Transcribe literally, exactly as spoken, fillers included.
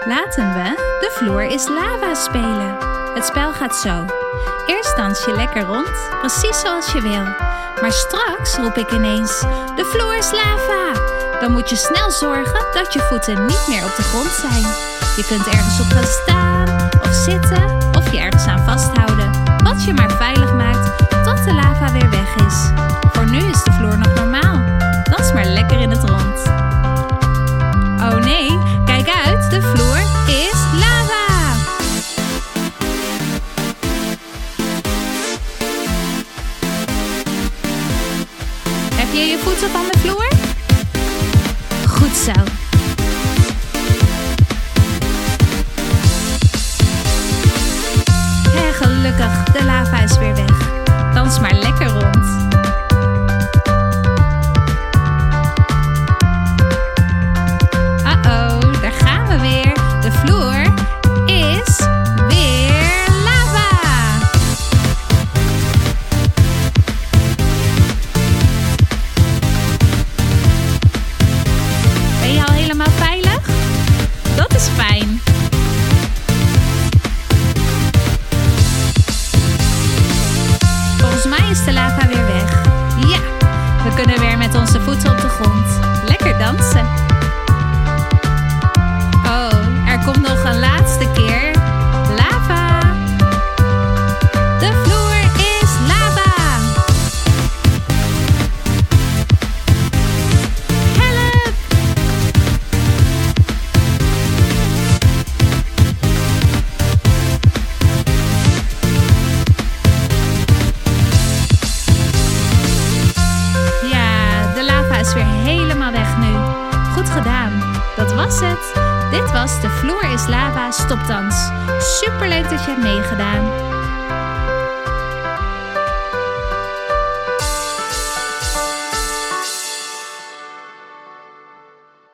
Laten we De Vloer is Lava spelen. Het spel gaat zo. Eerst dans je lekker rond, precies zoals je wil. Maar straks roep ik ineens, de vloer is lava. Dan moet je snel zorgen dat je voeten niet meer op de grond zijn. Je kunt ergens op gaan staan of zitten of je ergens aan vasthouden. Wat je maar veilig maakt tot de lava weer weg is. Voor nu is de vloer nog normaal. Dans maar lekker in het rond. Oh nee, kijk uit, de vloer is lava! Heb je je voeten van de vloer? Goed zo. Hé, gelukkig, de lava is weer weg. Dans maar lekker rond. Uh-oh, daar gaan we weer. De vloer is weer lava. Ben je al helemaal veilig? Dat is fijn. Volgens mij is de lava weer weg. Ja, we kunnen weer met onze voeten op de grond. Lekker dansen. Oh, er komt nog een laatste keer. Lava. De vloer is lava. Help! Ja, de lava is weer helemaal weg nu. Goed gedaan. Dat was het. Dit was De Vloer is Lava stopdans. Superleuk dat je hebt meegedaan.